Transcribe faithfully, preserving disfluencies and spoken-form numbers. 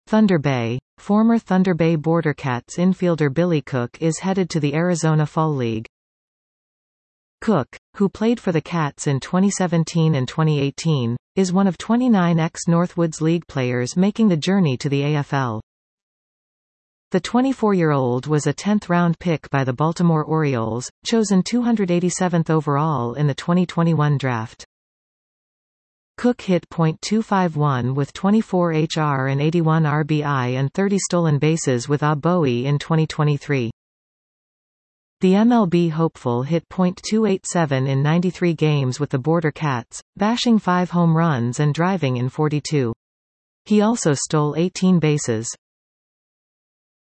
Thunder Bay. Former Thunder Bay Border Cats infielder Billy Cook is headed to the Arizona Fall League. Cook, who played for the Cats in twenty seventeen and twenty eighteen, is one of twenty-nine ex-Northwoods League players making the journey to the A F L. The twenty-four-year-old was a tenth-round pick by the Baltimore Orioles, chosen two hundred eighty-seventh overall in the twenty twenty-one draft. Cook hit point two five one with twenty-four H R and eighty-one R B I and thirty stolen bases with A Bowie in twenty twenty-three. The M L B hopeful hit point two eight seven in ninety-three games with the Border Cats, bashing five home runs and driving in forty-two. He also stole eighteen bases.